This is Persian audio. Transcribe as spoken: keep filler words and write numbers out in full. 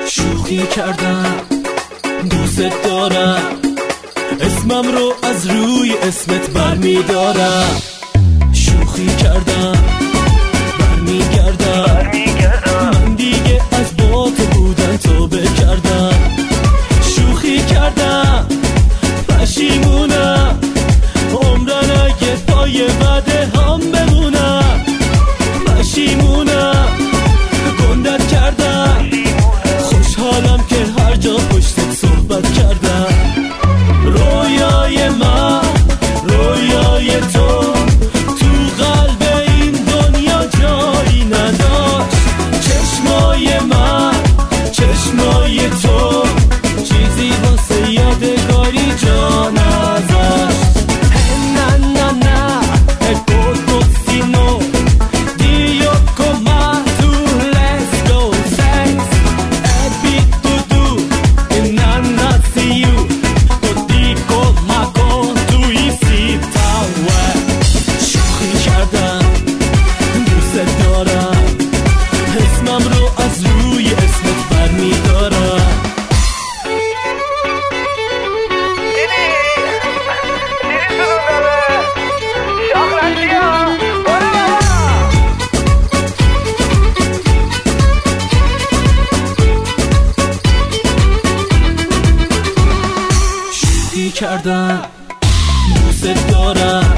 شوخی کردم دوست دارم، اسمم رو از روی اسمت برمیدارم. شوخی کردم برمیگردم، من دیگه از با تو بودن توبه کردم. شوخی کردم پشیمونم، عمرن اگه پای وعده هم بمونم. پشیمونم گندت کردم، خوشحالم که هر جا پشتت صحبت کردم. رویای من رویای تو تو قلب این دنیا جایی نداشت. چشمای من چشمای تو چیزی واسه یادگاری جا نذاشت. نه نه نه اگه سینو دیو کما تو let's go sex epi tu tu nana see you to dico ma con tu isita we. شوخی کردم دوست دارم، اسمم رو از روی اسمت برمیدارم. شوخی کردم دوست دارم،